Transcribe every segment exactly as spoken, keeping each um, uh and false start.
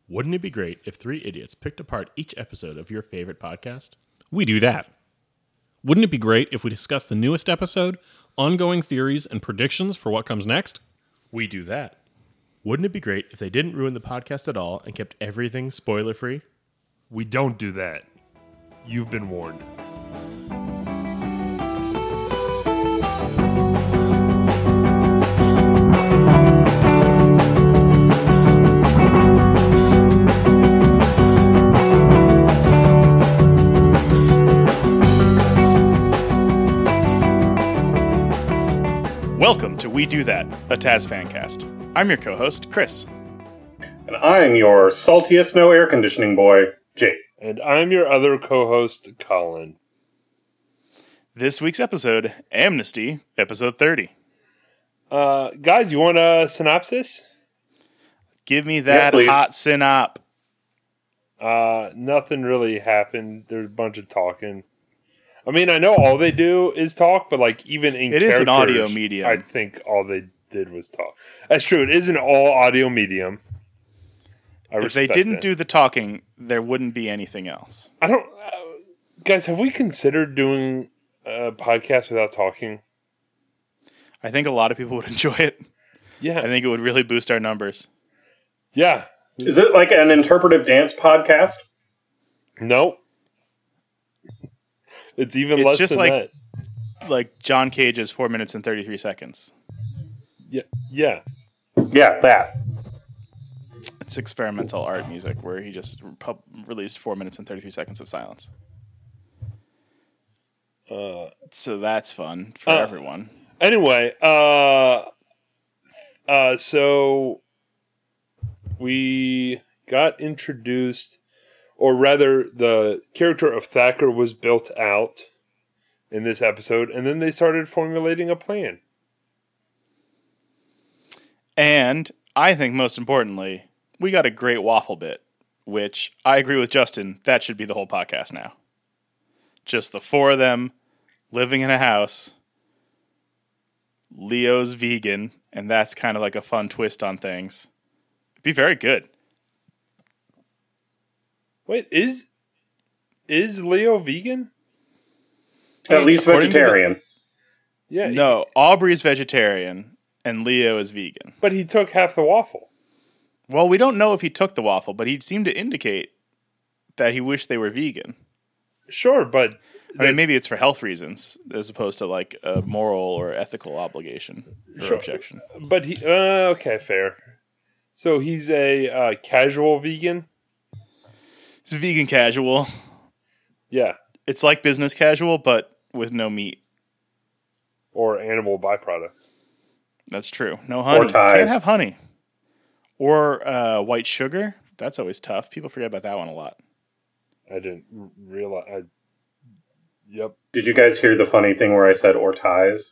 Wouldn't it be great if three idiots picked apart each episode of your favorite podcast? We do that. Wouldn't it be great if we discussed the newest episode, ongoing theories, and predictions for what comes next? We do that. Wouldn't it be great if they didn't ruin the podcast at all and kept everything spoiler-free? We don't do that. You've been warned. Welcome to We Do That, a Taz Fancast. I'm your co-host, Chris. And I'm your saltiest no air conditioning boy, Jake. And I'm your other co-host, Colin. This week's episode, Amnesty, episode thirty. Uh, guys, you want a synopsis? Give me that Yes, hot synop. Uh, nothing really happened. There's a bunch of talking. I mean, I know all they do is talk, but like even in It is an characters, audio medium. I think all they did was talk. That's true. It is an all audio medium. I If they respect didn't it. do the talking, there wouldn't be anything else. I don't, uh, guys. Have we considered doing a podcast without talking? I think a lot of people would enjoy it. Yeah, I think it would really boost our numbers. yeah. Is it like an interpretive dance podcast? Nope. It's even It's less just than like- that. Like John Cage's four minutes and thirty-three seconds. Yeah, yeah. Yeah, that. It's experimental art music where he just pub- released four minutes and thirty-three seconds of silence. Uh, So that's fun for Uh, everyone. anyway, uh, uh, so we got introduced, or rather, the character of Thacker was built out in this episode, and then they started formulating a plan. And I think most importantly, we got a great waffle bit, which I agree with Justin, that should be the whole podcast now. Just the four of them living in a house. Leo's vegan, and that's kind of like a fun twist on things. It'd be very good. Wait, is is Leo vegan? At least According to the- vegetarian. Yeah, No, Aubrey's vegetarian, and Leo is vegan. but he took half the waffle. Well, we don't know if he took the waffle, but he seemed to indicate that he wished they were vegan. Sure, but I mean, maybe it's for health reasons as opposed to like a moral or ethical obligation or Sure. objection. but he uh, okay, fair. So he's a uh, casual vegan. It's vegan casual. Yeah, It's like business casual, but with no meat. or animal byproducts. That's true. No honey. ties. Can't have honey. Or uh, white sugar. That's always tough. People forget about that one a lot. I didn't r- realize. I, yep. Did you guys hear the funny thing where I said or ties?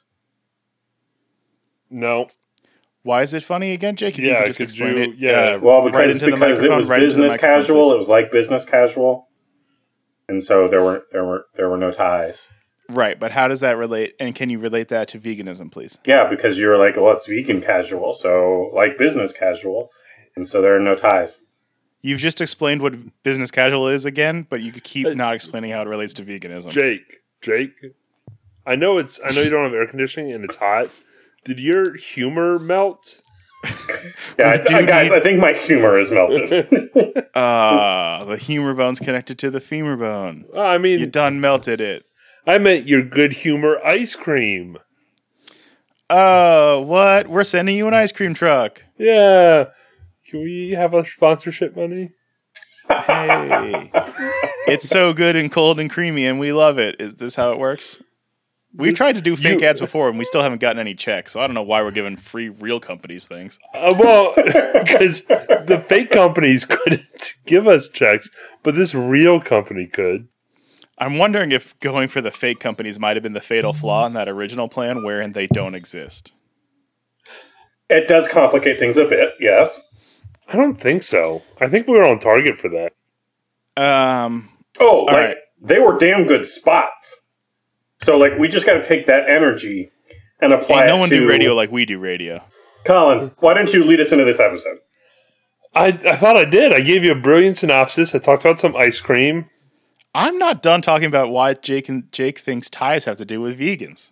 No. Why is it funny again, Jake? If Yeah, you could just could explain you- it. yeah. uh, Well, right because, into the because it microphone, was right into the business microphone, casual. please. It was like business casual. And so there were there were there were no ties. Right, but how does that relate? And can you relate that to veganism, please? Yeah, because you were like, well, it's vegan casual, so like business casual. And so there are no ties. You've just explained what business casual is again, but you could keep Uh, not explaining how it relates to veganism. Jake. Jake. I know it's. I know you don't have air conditioning and it's hot. Did your humor melt? Yeah, I, do I, guys, need- I think my humor is melted. Ah, the humor bone's connected to the femur bone. Oh, I mean, You done melted it. I meant your good humor ice cream. Oh, what? We're sending you an ice cream truck. Yeah. Can we have a sponsorship money? Hey. It's so good and cold and creamy, and we love it. Is this how it works? We've tried to do fake You- ads before, and we still haven't gotten any checks, so I don't know why we're giving free real companies things. Uh, well, because the fake companies couldn't give us checks, but this real company could. I'm wondering if going for the fake companies might have been the fatal flaw in that original plan wherein they don't exist. It does complicate things a bit, yes. I don't think so. I think we were on target for that. Um, Oh, like, right. they were damn good spots. So, like, we just got to take that energy and apply Ain't it no one to... do radio like we do radio. Colin, why don't you lead us into this episode? I, I thought I did. I gave you a brilliant synopsis. I talked about some ice cream. I'm not done talking about why Jake and Jake thinks ties have to do with vegans.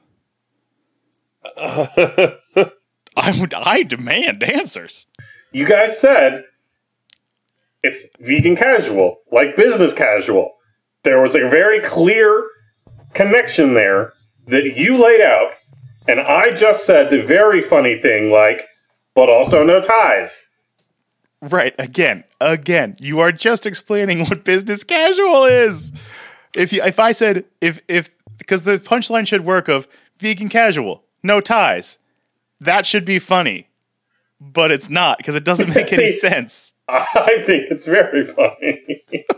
I would, I demand answers. You guys said it's vegan casual, like business casual. There was a very clear connection there that you laid out, and I just said the very funny thing, like, but also no ties. Right, again, again, you are just explaining what business casual is. If you, if I said, if, if, because the punchline should work of vegan casual, no ties, that should be funny. But it's not, because it doesn't make any See, sense. I think it's very funny.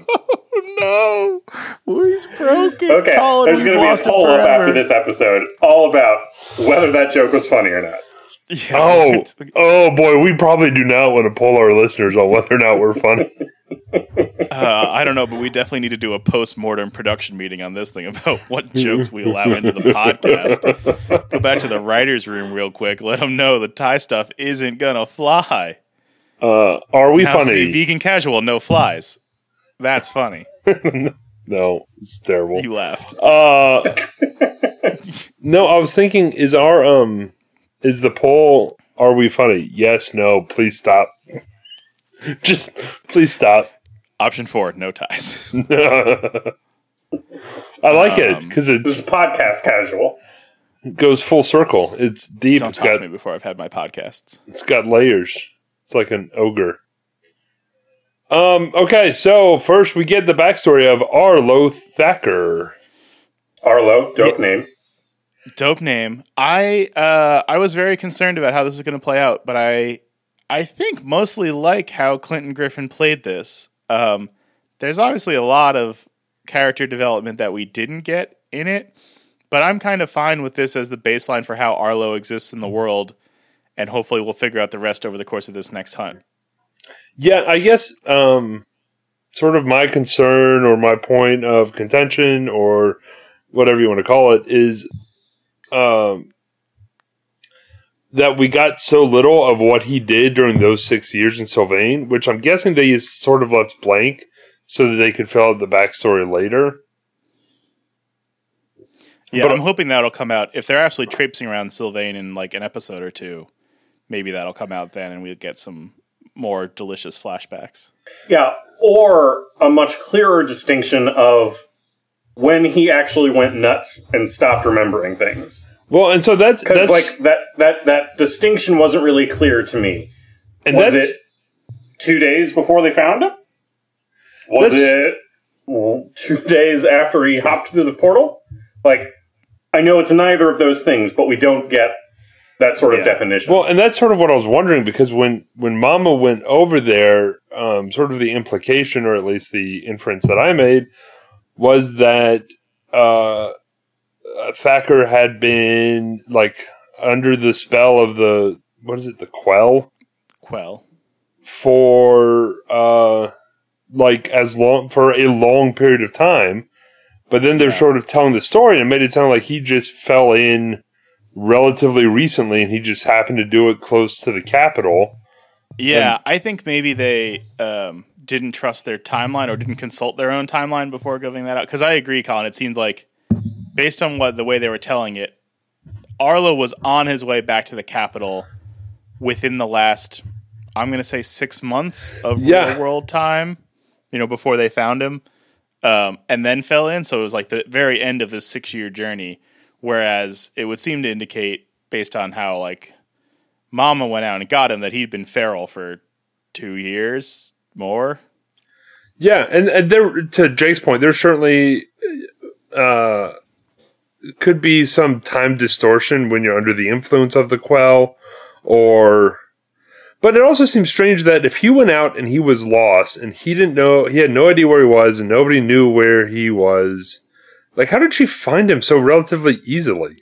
Oh, no. He's broken. Okay, Colin, there's going to be a poll up after this episode all about whether that joke was funny or not. Yeah, Oh, oh boy, we probably do not want to poll our listeners on whether or not we're funny. uh, I don't know, but we definitely need to do a post-mortem production meeting on this thing about what jokes we allow into the podcast. Go back to the writer's room real quick. Let them know the Thai stuff isn't going to fly. Uh, are we Now, funny? see, vegan casual, no flies. That's funny. No, it's terrible. You laughed. Uh, no, I was thinking, is our um, is the poll? Are we funny? Yes, no. Please stop. Just please stop. Option four, no ties. I like it Um, because This it's is podcast casual. it goes full circle. It's deep. Don't It's talk got to me before I've had my podcasts. it's got layers. It's like an ogre. Um. Okay. So first, we get the backstory of Arlo Thacker. Arlo, dope name. Dope name. I uh, I was very concerned about how this was going to play out, but I I think mostly like how Clinton Griffin played this. Um, there's obviously a lot of character development that we didn't get in it, but I'm kind of fine with this as the baseline for how Arlo exists in the world, and hopefully we'll figure out the rest over the course of this next hunt. Yeah, I guess um, sort of my concern or my point of contention or whatever you want to call it is um, that we got so little of what he did during those six years in Sylvain, which I'm guessing they is sort of left blank so that they could fill out the backstory later. Yeah, But- I'm hoping that'll come out. If they're actually traipsing around Sylvain in like an episode or two, maybe that'll come out then and we'll get some more delicious flashbacks. Yeah, or a much clearer distinction of when he actually went nuts and stopped remembering things. Well, and so that's Because that's like that, that that distinction wasn't really clear to me. and Was that's it two days before they found him? Was That's- it well, two days after he hopped through the portal? Like, I know it's neither of those things, but we don't get that sort of Yeah. definition. well, and that's sort of what I was wondering because when when Mama went over there, um, sort of the implication or at least the inference that I made was that uh, Thacker had been like under the spell of the what is it, the Quell, Quell. for uh, like as long for a long period of time. But then they're Yeah. sort of telling the story and it made it sound like he just fell in relatively recently and he just happened to do it close to the capital. Yeah, I think maybe they um, didn't trust their timeline or didn't consult their own timeline before giving that out. Because I agree, Colin. It seemed like, based on what the way they were telling it, Arlo was on his way back to the capital within the last, I'm going to say, six months of Yeah. real world time. You know, before they found him, um, and then fell in. So it was like the very end of this six year journey. Whereas it would seem to indicate, based on how like Mama went out and got him, that he'd been feral for two years more. Yeah, and, and there to Jake's point, there's certainly uh, could be some time distortion when you're under the influence of the Quell, or. But it also seems strange that if he went out and he was lost and he didn't know, he had no idea where he was and nobody knew where he was, like, how did she find him so relatively easily?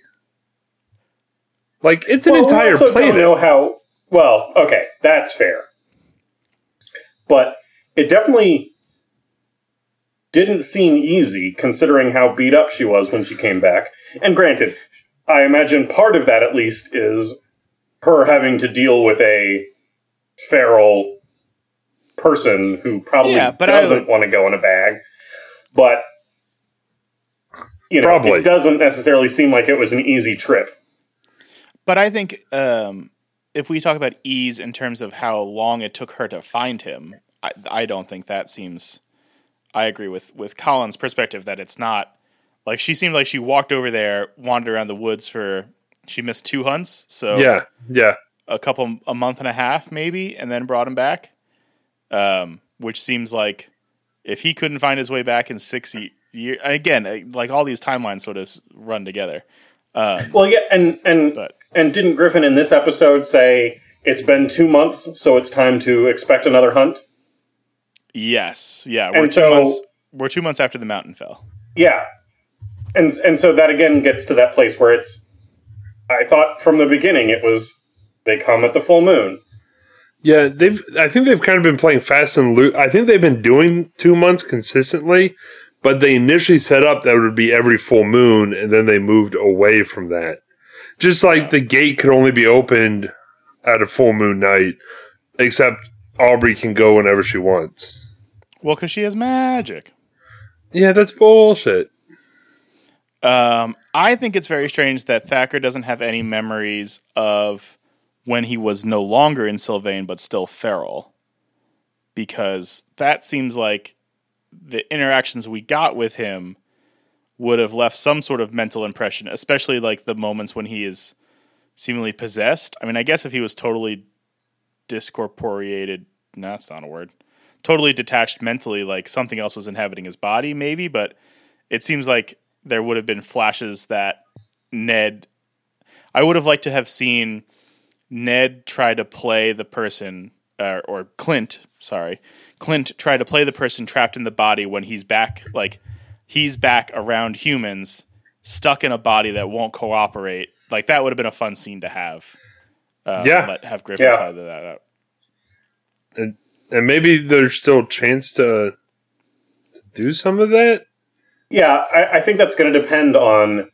Like, it's an Well, entire we also planet. don't know how. Well, okay, that's fair, but it definitely didn't seem easy considering how beat up she was when she came back. And granted, I imagine part of that at least is her having to deal with a feral person who probably Yeah, but doesn't I- want to go in a bag. But, you know, Probably. it doesn't necessarily seem like it was an easy trip. But I think um, if we talk about ease in terms of how long it took her to find him, I, I don't think that seems. I agree with with Colin's perspective that it's not like she seemed like she walked over there, wandered around the woods for. She missed two hunts, so Yeah, yeah. a couple a month and a half maybe, and then brought him back. Um, which seems like if he couldn't find his way back in six years, again, like all these timelines sort of run together. Um, Well, yeah, and and But- and didn't Griffin in this episode say it's been two months, so it's time to expect another hunt? Yes, yeah, we're And two so- months. We're two months after the mountain fell. Yeah, and and so that again gets to that place where it's. I thought from the beginning it was they come at the full moon. Yeah, they've. I think they've kind of been playing fast and loose. I think they've been doing two months consistently, but they initially set up that it would be every full moon, and then they moved away from that. Just like the gate could only be opened at a full moon night, except Aubrey can go whenever she wants. Well, because she has magic. Yeah, that's bullshit. Um, I think it's very strange that Thacker doesn't have any memories of when he was no longer in Sylvain but still feral, because that seems like the interactions we got with him would have left some sort of mental impression, especially like the moments when he is seemingly possessed. I mean, I guess if he was totally discorporeated, no, that's not a word, totally detached mentally, like something else was inhabiting his body, maybe, but it seems like there would have been flashes that Ned, I would have liked to have seen Ned try to play the person, uh, or Clint, sorry, Clint try to play the person trapped in the body when he's back, like he's back around humans, stuck in a body that won't cooperate. Like that would have been a fun scene to have. Uh, Yeah. Let have Griffin Yeah. try that out. And and maybe there's still a chance to, to do some of that. Yeah, I, I think that's going to depend on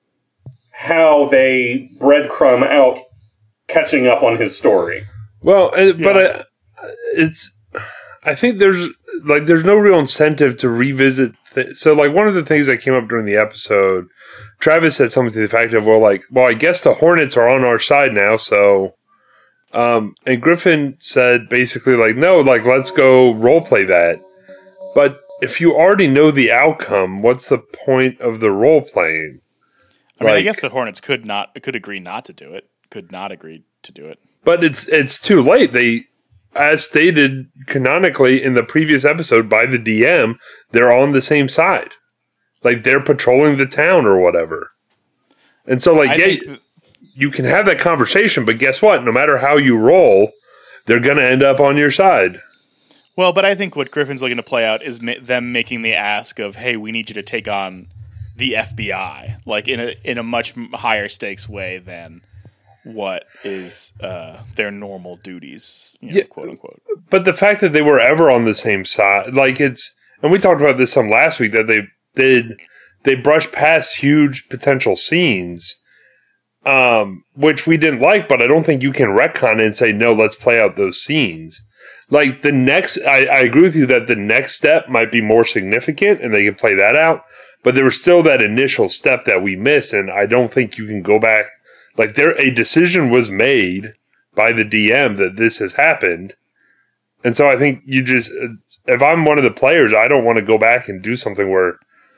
how they breadcrumb out catching up on his story. Well, and, but I, it's. I think there's like there's no real incentive to revisit. Th- so, like one of the things that came up during the episode, Travis said something to the effect of, "Well, like, well, I guess the Hornets are on our side now." So, um, and Griffin said basically like, "No, like let's go role play that." But if you already know the outcome, what's the point of the role playing? I mean, I Like- guess the Hornets could not could agree not to do it. Could not agree to do it. But it's it's too late. They, as stated canonically in the previous episode by the D M, they're on the same side. Like they're patrolling the town or whatever. And so, like, I yeah, think th- you can have that conversation, but guess what? No matter how you roll, they're going to end up on your side. Well, but I think what Griffin's looking to play out is ma- them making the ask of, "Hey, we need you to take on the F B I," like in a in a much m- higher stakes way than what is uh, their normal duties, you know, Yeah. quote unquote. But the fact that they were ever on the same side, like it's, and we talked about this some last week, that they did, they brushed past huge potential scenes, um, which we didn't like, but I don't think you can retcon it and say, no, let's play out those scenes. Like the next, I, I agree with you that the next step might be more significant and they can play that out, but there was still that initial step that we missed, and I don't think you can go back. Like there, a decision was made by the D M that this has happened. And so I think you just, if I'm one of the players, I don't want to go back and do something where,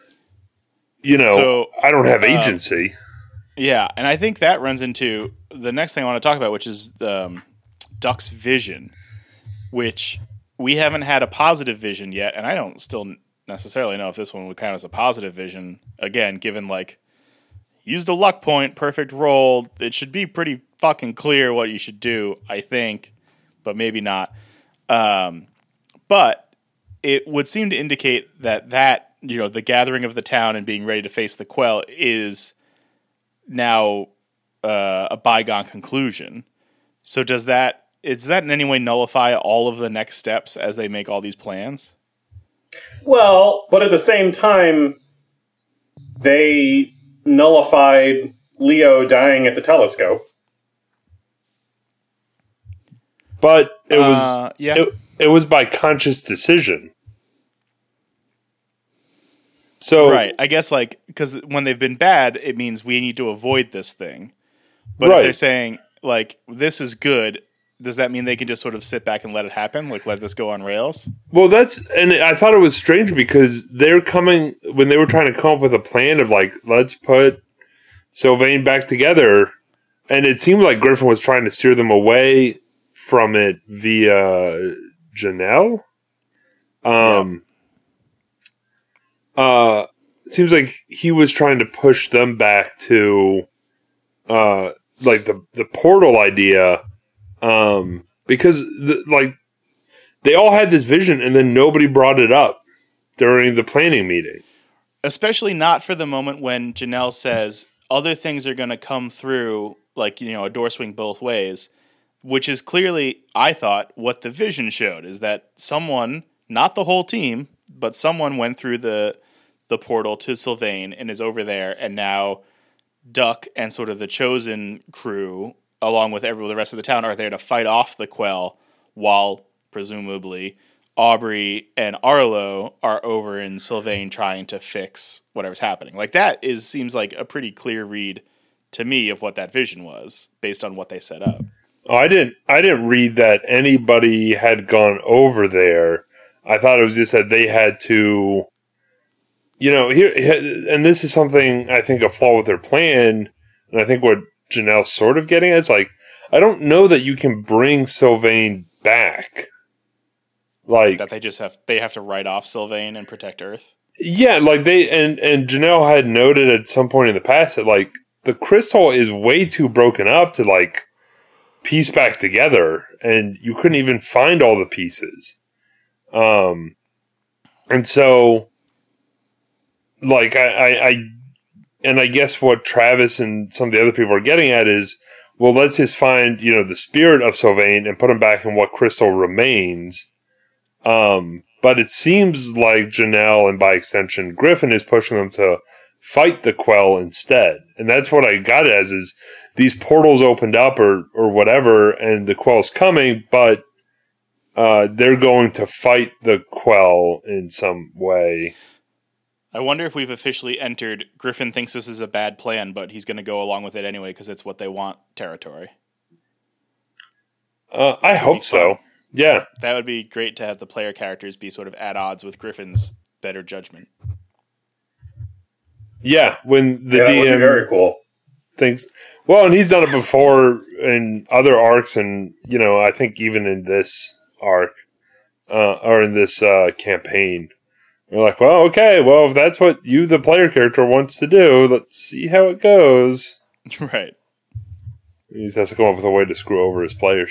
you know, So, I don't have uh, agency. Yeah, and I think that runs into the next thing I want to talk about, which is um, Duck's vision, which we haven't had a positive vision yet, and I don't still necessarily know if this one would count as a positive vision. Again, given like used a luck point, perfect roll, it should be pretty fucking clear what you should do, I think, but maybe not. Um, but it would seem to indicate that that, you know, the gathering of the town and being ready to face the Quell is now uh, a bygone conclusion. So does that, does that in any way nullify all of the next steps as they make all these plans? Well, but at the same time, they nullified Leo dying at the telescope. But it was, Uh, yeah. it, it was by conscious decision. So right. I guess like because when they've been bad, it means we need to avoid this thing. But Right. if they're saying like this is good, does that mean they can just sort of sit back and let it happen? Like let this go on rails? Well, that's and I thought it was strange because they're coming when they were trying to come up with a plan of like let's put Sylvain back together, and it seemed like Griffin was trying to steer them away from it via Janelle. Um. Uh, it seems like he was trying to push them back to, uh, like the the portal idea, um, because the, like they all had this vision and then nobody brought it up during the planning meeting. Especially not for the moment when Janelle says other things are going to come through, like, you know, a door swing both ways, which is clearly, I thought, what the vision showed, is that someone, not the whole team, but someone went through the the portal to Sylvain and is over there, and now Duck and sort of the Chosen crew, along with every the rest of the town, are there to fight off the Quell, while, presumably, Aubrey and Arlo are over in Sylvain trying to fix whatever's happening. Like, that is seems like a pretty clear read to me of what that vision was, based on what they set up. Oh, I didn't. I didn't read that anybody had gone over there. I thought it was just that they had to, you know, here. And this is something I think a flaw with their plan. And I think what Janelle's sort of getting at is like, I don't know that you can bring Sylvain back. Like That they just have they have to write off Sylvain and protect Earth. Yeah, like they and and Janelle had noted at some point in the past that like the crystal is way too broken up to like piece back together, and you couldn't even find all the pieces. Um, and so, like I, I, I and I guess what Travis and some of the other people are getting at is, well, let's just find you know the spirit of Sylvain and put him back in what crystal remains. Um, but it seems like Janelle and by extension Griffin is pushing them to fight the Quell instead. And that's what I got it as is these portals opened up or, or whatever and the Quell's coming, but uh, they're going to fight the Quell in some way. I wonder if we've officially entered Griffin thinks this is a bad plan, but he's going to go along with it anyway because it's what they want territory. Uh, I hope so. Yeah. That would be great to have the player characters be sort of at odds with Griffin's better judgment. Yeah, when the yeah, that D would M be very cool. thinks, well, and he's done it before in other arcs, and you know, I think even in this arc uh, or in this uh, campaign, we're like, well, okay, well, if that's what you, the player character, wants to do, let's see how it goes. Right. He just has to come up with a way to screw over his players.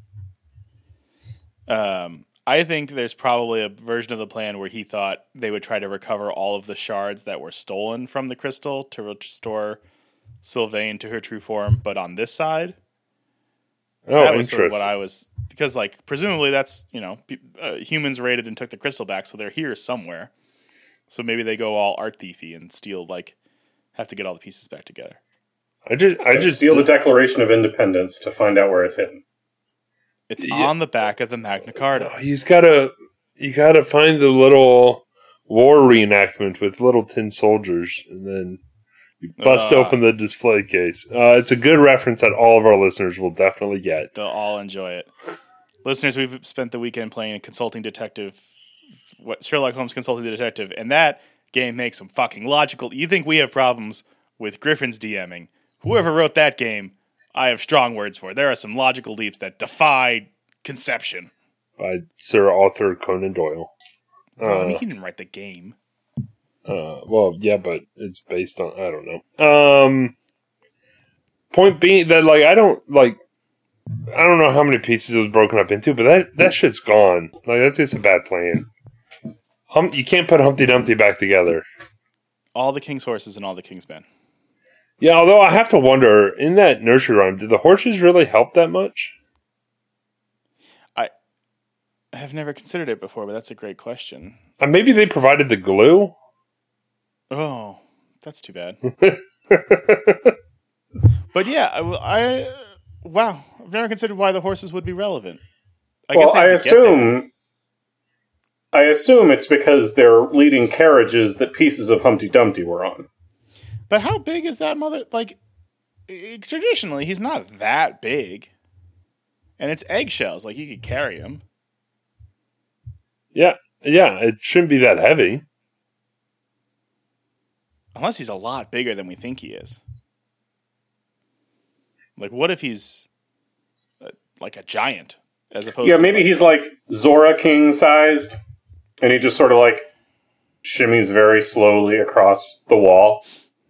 Um, I think there's probably a version of the plan where he thought they would try to recover all of the shards that were stolen from the crystal to restore Sylvain to her true form, but on this side. Oh, that was interesting. sort of what I was, because like presumably that's, you know, uh, humans raided and took the crystal back, so they're here somewhere. So maybe they go all art thiefy and steal, like, have to get all the pieces back together. I just, I just steal the Declaration of Independence to find out where it's hidden. It's Yeah. on the back of the Magna Carta. He's gotta, you gotta find the little war reenactment with little tin soldiers, and then you bust Uh. open the display case. Uh, it's a good reference that all of our listeners will definitely get. They'll all enjoy it. Listeners, we've spent the weekend playing a consulting detective, what Sherlock Holmes consulting detective, and that game makes some fucking logical. You think we have problems with Griffin's DMing? Whoever wrote that game, I have strong words for. There are some logical leaps that defy conception. By Sir Arthur Conan Doyle. Well, I mean, Uh, he didn't write the game. uh, well, yeah, but it's based on, I don't know. Um, point being that, like, I don't, like, I don't know how many pieces it was broken up into, but that, that shit's gone. Like, that's just a bad plan. Hum, you can't put Humpty Dumpty back together. All the king's horses and all the king's men. Yeah, although I have to wonder, in that nursery rhyme, did the horses really help that much? I have never considered it before, but that's a great question. Uh, maybe they provided the glue? Oh, that's too bad. But yeah, I, I wow, I've never considered why the horses would be relevant. I well, guess they I have to get there. assume. I assume it's because they're leading carriages that pieces of Humpty Dumpty were on. But how big is that mother? Like, eh, traditionally, he's not that big. And it's eggshells. Like, you could carry him. Yeah, yeah, it shouldn't be that heavy. Unless he's a lot bigger than we think he is. Like, what if he's uh, like a giant as opposed Yeah, to... maybe he's like Zora King sized, and he just sort of like shimmies very slowly across the wall,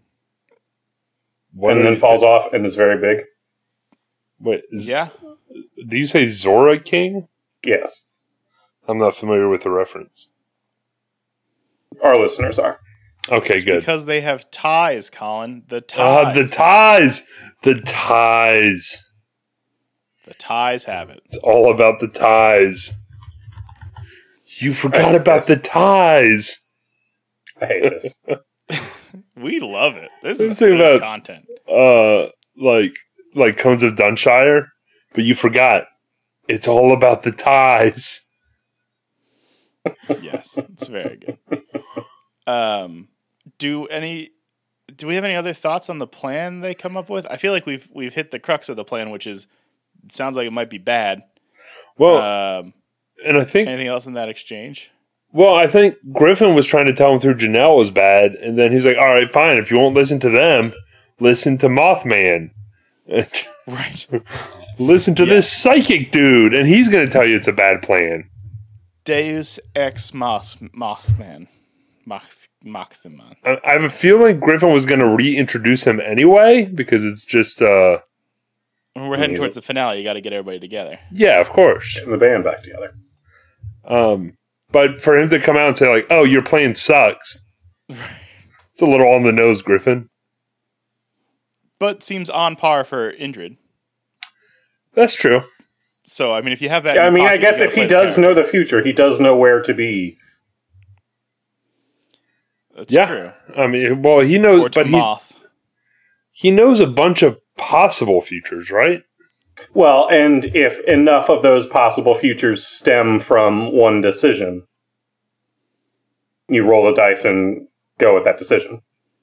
What and do then you falls think? off and is very big. Wait, is, Yeah. do you say Zora King? Yes, I'm not familiar with the reference. our listeners are. Okay, It's good. because they have ties, Colin. The Ah, ties. the ties, the ties. The ties have it. It's all about the ties. You forgot Right, about yes. the ties. I hate this. We love it. This Let's is think good about- content. Uh, like like Cones of Dunshire, but you forgot. It's all about the ties. Yes, it's very good. Um, do any do we have any other thoughts on the plan they come up with? I feel like we've we've hit the crux of the plan, which is it sounds like it might be bad. Well, Um, and I think anything else in that exchange? well, I think Griffin was trying to tell him through Janelle was bad, and then he's like, "All right, fine. If you won't listen to them, listen to Mothman. Right. Listen to Yeah. this psychic dude, and he's going to tell you it's a bad plan." Deus ex moth Mothman. Moth Mothman. I, I have a feeling Griffin was going to reintroduce him anyway because it's just, uh, When we're heading towards the finale, you got to get everybody together. yeah, of course. Getting the band back together. Um, but for him to come out and say like, "Oh, your plan sucks," it's a little on the nose, Griffin. But seems on par for Indrid. That's true. So, I mean, if you have that. Yeah, in I your mean, I pocket, guess you if gotta he play the does character. know the future, he does know where to be. That's Yeah. true. I mean, well, he knows, Or to but he moth. he knows a bunch of possible futures, right? Well, and if enough of those possible futures stem from one decision, you roll the dice and go with that decision.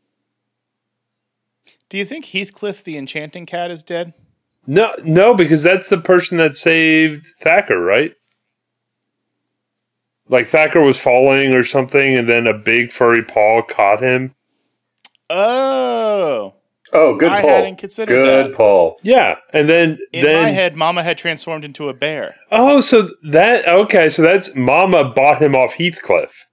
Do you think Heathcliff the enchanting cat is dead? No, no, because that's the person that saved Thacker, right? Like Thacker was falling or something, and then a big furry paw caught him. Oh. Oh, good I pull. hadn't considered good that. pull. Yeah, and then In then my head, Mama had transformed into a bear. oh, so that okay, so that's Mama bought him off Heathcliff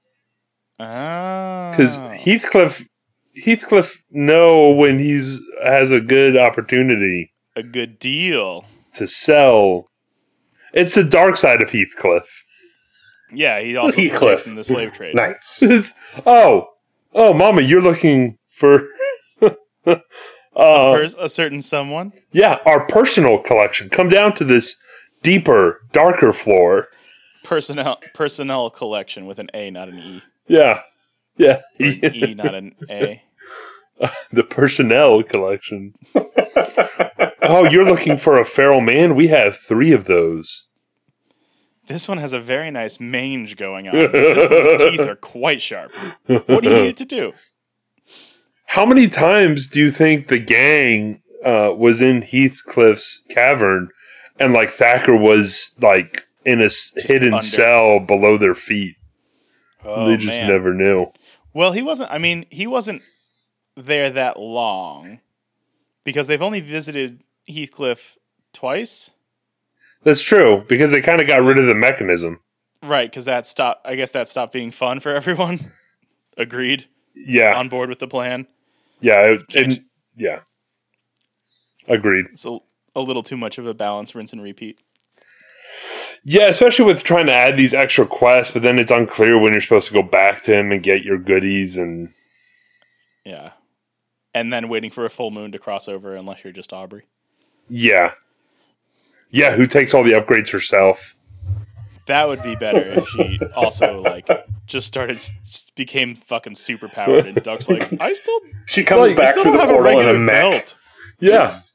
Oh. because Heathcliff Heathcliff know when he's has a good opportunity A good deal. to sell. It's the dark side of Heathcliff. Yeah, he also Heathcliff. sleeps in the slave trade. Knights. It's- oh, oh, Mama, you're looking for. uh, Pers- a certain someone. yeah, our personal collection. Come down to this deeper, darker floor. Personnel personnel collection with an A, not an E. Yeah, yeah, Or an E, not an A. the personnel collection. Oh, you're looking for a feral man? We have three of those. This one has a very nice mange going on. This one's teeth are quite sharp. What do you need it to do? How many times do you think the gang uh, was in Heathcliff's cavern, and like Thacker was like in a s- hidden under. cell below their feet? Oh, they just man. never knew. Well, he wasn't. I mean, he wasn't there that long because they've only visited Heathcliff twice. That's true because they kind of got rid of the mechanism. Right, because that stopped. I guess that stopped being fun for everyone. Agreed. Yeah, On board with the plan. yeah, it, Can't- and, yeah. Agreed. It's a, a little too much of a balance, rinse and repeat. Yeah, especially with trying to add these extra quests, but then it's unclear when you're supposed to go back to him and get your goodies. And Yeah, and then waiting for a full moon to cross over, unless you're just Aubrey. yeah, yeah, who takes all the upgrades herself? That would be better if she also like just started s- became fucking super powered, and Duck's like, I still, She comes Like, I back still through don't the have a portal in a regular mech. belt. Yeah,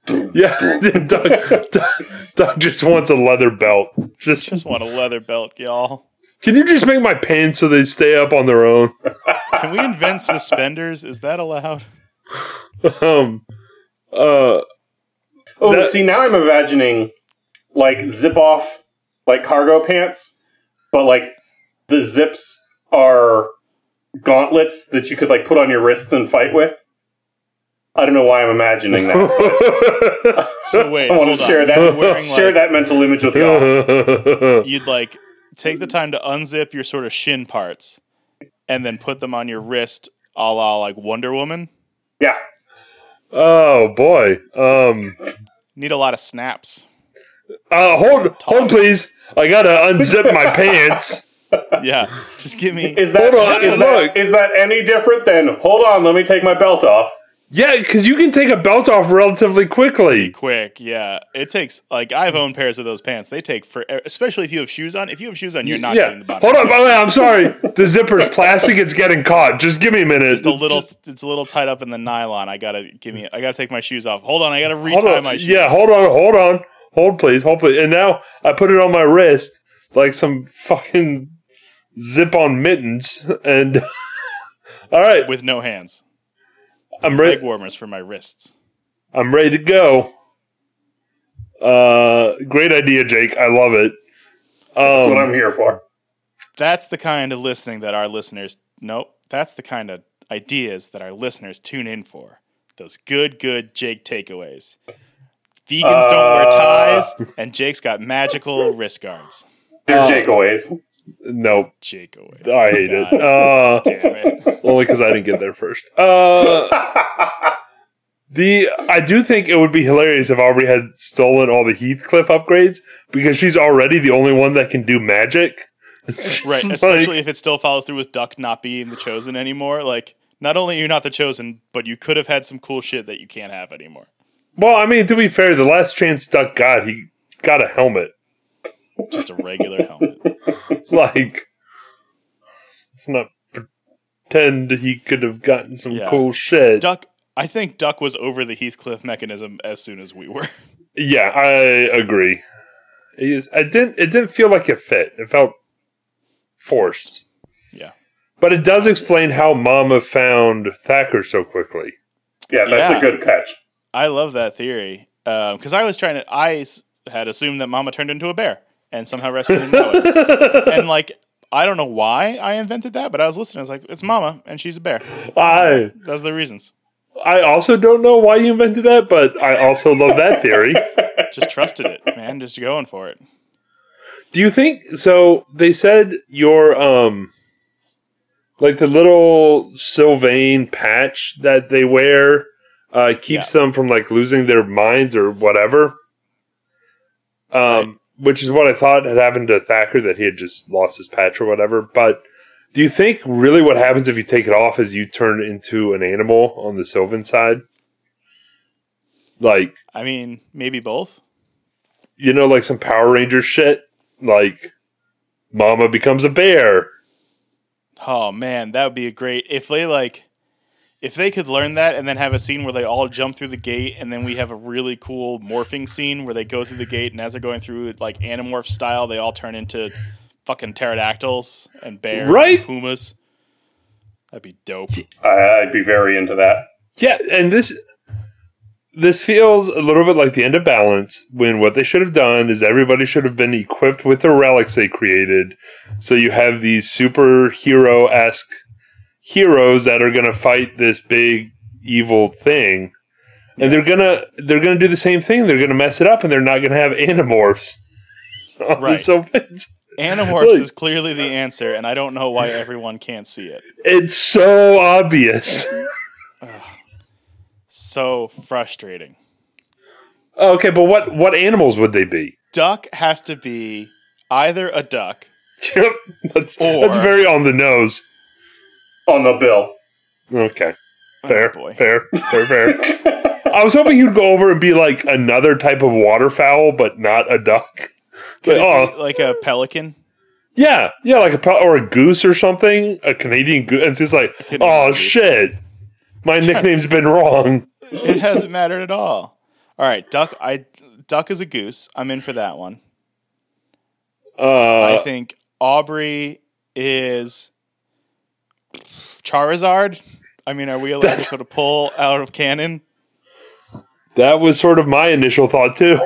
Yeah, Doug, Doug, Doug just wants a leather belt. Just, Just want a leather belt, y'all. can you just make my pants so they stay up on their own? Can we invent suspenders? Is that allowed? Um, uh, Oh, That- see, now I'm imagining like zip off, like cargo pants, but like the zips are gauntlets that you could like put on your wrists and fight with. I don't know why I'm imagining that. So wait, I want hold to on. share You're that wearing, share like- that mental image with y'all. You'd like take the time to unzip your sort of shin parts and then put them on your wrist, a la like Wonder Woman. Yeah. oh boy. Um, Need a lot of snaps. uh, hold, hold, please. I gotta unzip my pants. Yeah, just give me. Is that, Hold on, is, look. that is that any different than hold on, let me take my belt off? Yeah, because you can take a belt off relatively quickly. Quick, yeah. It takes like I've owned pairs of those pants. They take for especially if you have shoes on. If you have shoes on, you're not Yeah. getting the bottom. Hold on, by the way, I'm sorry. The zipper's plastic. It's getting caught. Just give me a minute. It's a little. It's a little tied up in the nylon. I gotta give me. I gotta take my shoes off. Hold on. I gotta retie Hold on. my shoes. Yeah, hold on, hold on. Hold, please, hold, please. And now I put it on my wrist like some fucking zip-on mittens. And all right, With no hands. I'm Leg ready. warmers for my wrists. I'm ready to go. Uh, great idea, Jake. I love it. That's Um, what I'm here for. That's the kind of listening that our listeners. Nope. That's the kind of ideas that our listeners tune in for. Those good, good Jake takeaways. Vegans don't wear ties, and Jake's got magical wrist guards. They're uh, Jakeaways. nope. Jake away. I hate it. God Uh, damn it. only because I didn't get there first. Uh, the I do think it would be hilarious if Aubrey had stolen all the Heathcliff upgrades because she's already the only one that can do magic. It's Right, just especially like- if it still follows through with Duck not being the Chosen anymore. Like, not only are you not the Chosen, but you could have had some cool shit that you can't have anymore. well, I mean, to be fair, the last chance Duck got, he got a helmet. Just a regular helmet. Like, let's not pretend he could have gotten some Yeah. cool shit. Duck, I think Duck was over the Heathcliff mechanism as soon as we were. Yeah, I agree. It, is, I didn't. It didn't feel like it fit. It felt forced. Yeah. But it does explain how Mama found Thacker so quickly. Yeah, that's Yeah. a good catch. I love that theory. Because I was trying to, I s- had assumed that Mama turned into a bear and somehow rescued him that way. And, like, I don't know why I invented that, but I was listening. I was like, it's Mama, and she's a bear. I Those are the reasons. I also don't know why you invented that, but I also love that theory. Just trusted it, man. Just going for it. Do you think so? They said your um, like the little Sylvain patch that they wear uh, keeps them from like losing their minds or whatever. Um, Right. which is what I thought had happened to Thacker, that he had just lost his patch or whatever. But do you think really what happens if you take it off is you turn into an animal on the Sylvan side? Like, I mean, maybe both. you know, like some Power Ranger shit? Like, Mama becomes a bear. Oh man, that would be a great if they like if they could learn that and then have a scene where they all jump through the gate and then we have a really cool morphing scene where they go through the gate and as they're going through it like Animorph style, they all turn into fucking pterodactyls and bears Right? and pumas. That'd be dope. I, I'd be very into that. Yeah, and this this feels a little bit like the end of Balance, when what they should have done is everybody should have been equipped with the relics they created. So you have these superhero-esque heroes that are going to fight this big evil thing. And they're gonna they're gonna do the same thing. They're gonna mess it up, and they're not gonna have Animorphs. on the Right. Sylvans. Animorphs Really? is clearly the answer, and I don't know why everyone can't see it. It's so obvious. So frustrating. Okay, but what what animals would they be? Duck has to be either a duck. Yep, that's Or- that's very on the nose. On the bill. Okay, fair, Oh, boy. fair, fair, fair. I was hoping he'd go over and be like another type of waterfowl, but not a duck. Could Like, it oh, be like a pelican? yeah, yeah, like a pe- or a goose or something, a Canadian goose. And it's just like, Canadian oh goose. shit, my nickname's been wrong. It hasn't mattered at all. All right, Duck. I Duck is a goose. I'm in for that one. Uh, I think Aubrey is Charizard. I mean, are we allowed to That's- sort of pull out of canon? that was sort of my initial thought too.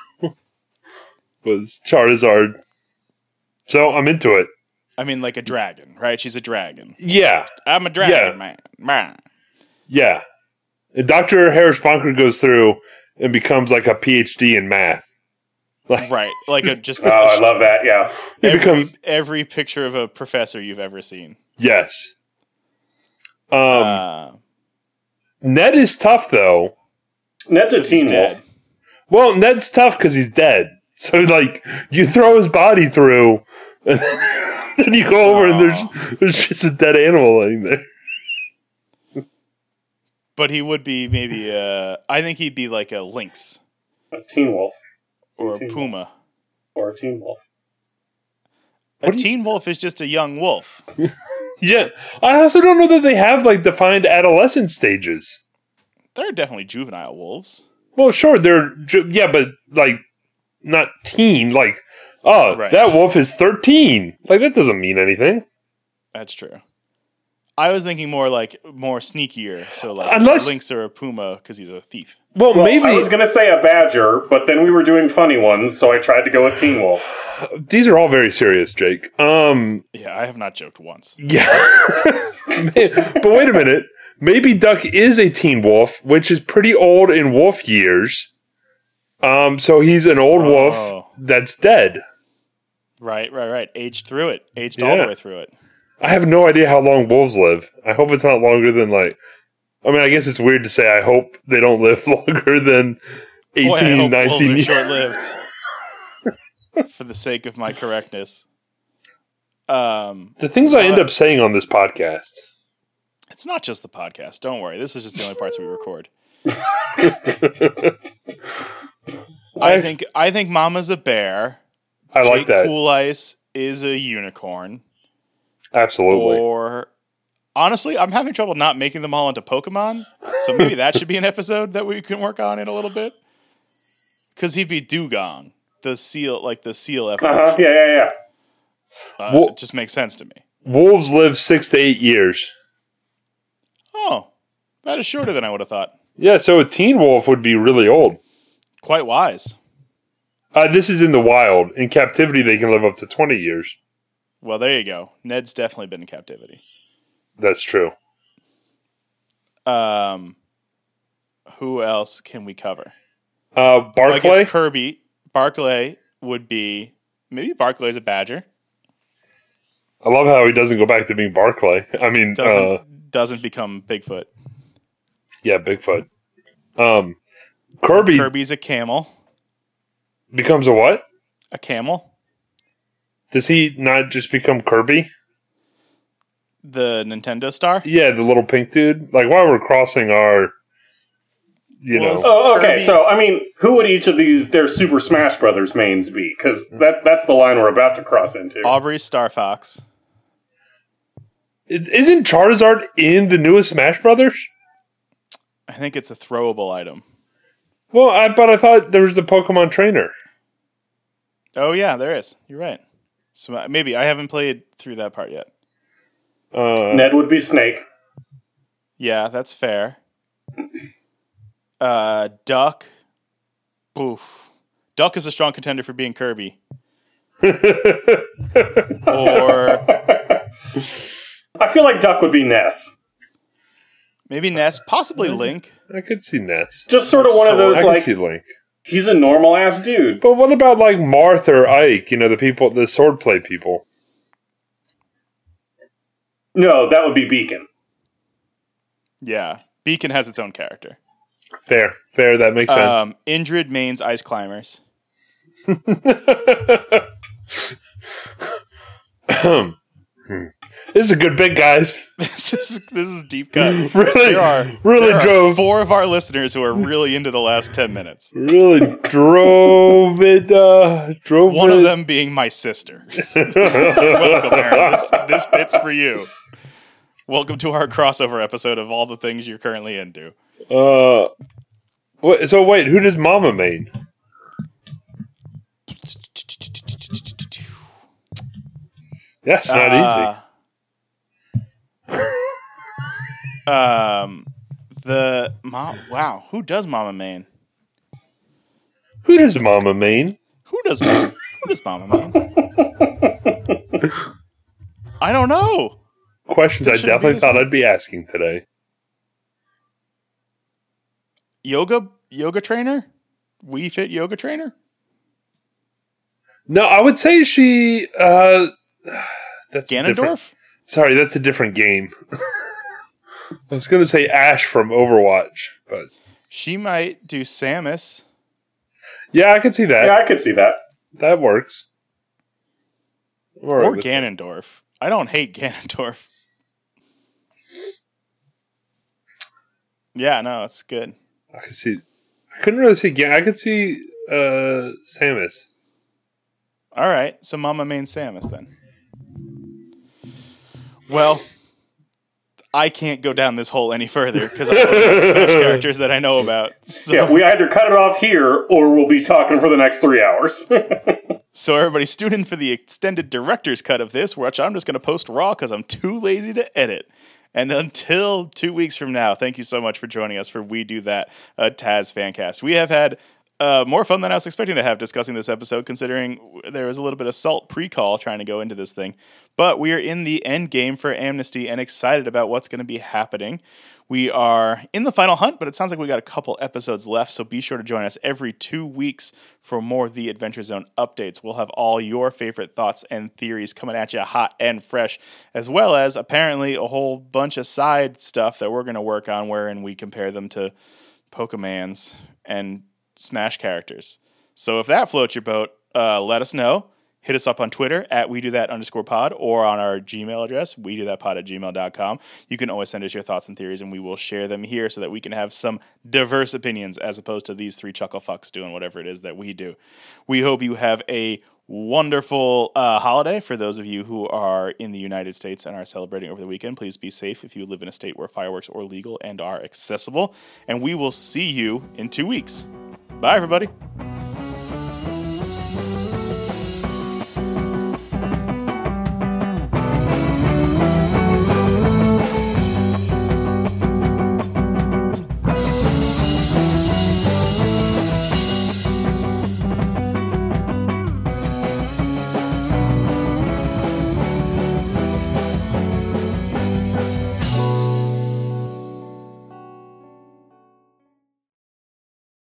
Was Charizard. So I'm into it. I mean, like a dragon, right? She's a dragon. Yeah, I'm a dragon, Yeah. man. man. yeah. And Doctor Harris Bunker goes through and becomes like a P H D in math. Like, Right, like a just. Oh, I love that. Yeah. He every, becomes every picture of a professor you've ever seen. yes. Um, Uh, Ned is tough though. Ned's a he's teen dead. wolf. Well, Ned's tough because he's dead. So like you throw his body through, and then you go over and there's there's just a dead animal laying there. But he would be maybe. Uh, I think he'd be like a lynx A teen wolf. or a Teen puma. Or a teen wolf. A teen wolf is just a young wolf. Yeah, I also don't know that they have like defined adolescent stages. There are definitely juvenile wolves. Well, sure, they're ju- yeah, but like not teen. Like, oh, Right. that wolf is thirteen. Like that doesn't mean anything. That's true. I was thinking more like more sneakier. So like Unless- a lynx or a puma because he's a thief. Well, Well, maybe I was going to say a badger, but then we were doing funny ones, so I tried to go with teen wolf. these are all very serious, Jake. Um, Yeah, I have not joked once. yeah, but wait a minute. Maybe Duck is a teen wolf, which is pretty old in wolf years. Um, so he's an old Oh. wolf that's dead. Right, right, right. Aged through it. Aged all Yeah. the way through it. I have no idea how long wolves live. I hope it's not longer than like. I mean, I guess it's weird to say. I hope they don't live longer than eighteen, Boy, I hope wolves nineteen are years. short-lived. For the sake of my correctness. Um, The things I end But- up saying on this podcast. it's not just the podcast. Don't worry. This is just the only parts we record. I think I think Mama's a bear. I like Jake that. Cool Ice is a unicorn. Absolutely. Or honestly, I'm having trouble not making them all into Pokemon. So maybe that should be an episode that we can work on in a little bit. Because he'd be Dugong, the seal, like the seal evolution. Uh huh. Yeah, yeah, yeah. Uh, Well- it just makes sense to me. Wolves live six to eight years. Oh, that is shorter than I would have thought. Yeah, so a teen wolf would be really old. Quite wise. Uh, this is in the wild. In captivity, they can live up to twenty years. Well, there you go. Ned's definitely been in captivity. That's true. Um, who else can we cover? Uh, Well, I Barclay? guess Kirby. Barclay would be maybe Barclay's a badger. I love how he doesn't go back to being Barclay. I mean, Doesn't uh, doesn't become Bigfoot. yeah, Bigfoot. Um, Kirby Kirby's a camel. becomes a what? A camel. Does he not just become Kirby? The Nintendo star. Yeah, the little pink dude. Like while we're crossing our, you Well, know, so- Oh, okay. Kirby- So, I mean, who would each of these their Super Smash Brothers mains be? Because that that's the line we're about to cross into. Aubrey's Star Fox. Is- isn't Charizard in the newest Smash Brothers? I think it's a throwable item. Well, I but I thought there was the Pokemon trainer. Oh yeah, there is. You're right. So uh, maybe I haven't played through that part yet. Uh, Ned would be Snake. Yeah, that's fair. Uh, Duck. Oof. Duck is a strong contender for being Kirby. Or I feel like Duck would be Ness. maybe Ness, possibly Link. I could see Ness. Just sort of one of So- those I like could see Link. he's a normal ass dude. But what about like Marth or Ike? You know, the people, the swordplay people. No, that would be Beacon. Yeah. Beacon has its own character. Fair, fair. That makes sense. Um, Indrid mains Ice Climbers. This is a good bit, guys. This is this is deep cut. Really, There are really there are drove, four of our listeners who are really into the last ten minutes. really drove it. Uh, drove One it. of them being my sister. Welcome, Aaron. This, this bit's for you. Welcome to our crossover episode of all the things you're currently into. Uh, Wait, so wait, who does Mama main? That's not Uh, um, the mom. Wow, who does Mama main? easy. Who does Mama main? Who does Mama? Who does Mama main? I don't know. Questions That I shouldn't be definitely this thought one. I'd be asking today. Yoga yoga trainer? We Fit yoga trainer? No, I would say she. Uh, that's a different- Ganondorf? Sorry, that's a different game. I was going to say Ash from Overwatch, but She might do Samus. yeah, I could see that. Yeah, I could see that. That works. I'm all right Or with that. Ganondorf. I don't hate Ganondorf. Yeah, no, it's good. I could see. I couldn't really see. Gan- I could see uh, Samus. All right, so Mama main Samus then. Well, I can't go down this hole any further because I'm looking at the Smash characters that I know about. So, Yeah, we either cut it off here or we'll be talking for the next three hours. so everybody, tune in for the extended director's cut of this, which I'm just going to post raw because I'm too lazy to edit. And until two weeks from now, thank you so much for joining us for We Do That, a Taz Fancast. We have had uh, more fun than I was expecting to have discussing this episode, considering there was a little bit of salt pre-call trying to go into this thing. But we are in the end game for Amnesty and excited about what's going to be happening. We are in the final hunt, but it sounds like we got a couple episodes left, so be sure to join us every two weeks for more of the Adventure Zone updates. We'll have all your favorite thoughts and theories coming at you hot and fresh, as well as apparently a whole bunch of side stuff that we're going to work on wherein we compare them to Pokemans and Smash characters. So if that floats your boat, uh, let us know. Hit us up on Twitter at we do that underscore pod or on our Gmail address, we do that pod at gmail dot com. You can always send us your thoughts and theories and we will share them here so that we can have some diverse opinions as opposed to these three chuckle fucks doing whatever it is that we do. We hope you have a wonderful uh, holiday. For those of you who are in the United States and are celebrating over the weekend, please be safe if you live in a state where fireworks are legal and are accessible. And we will see you in two weeks. Bye, everybody.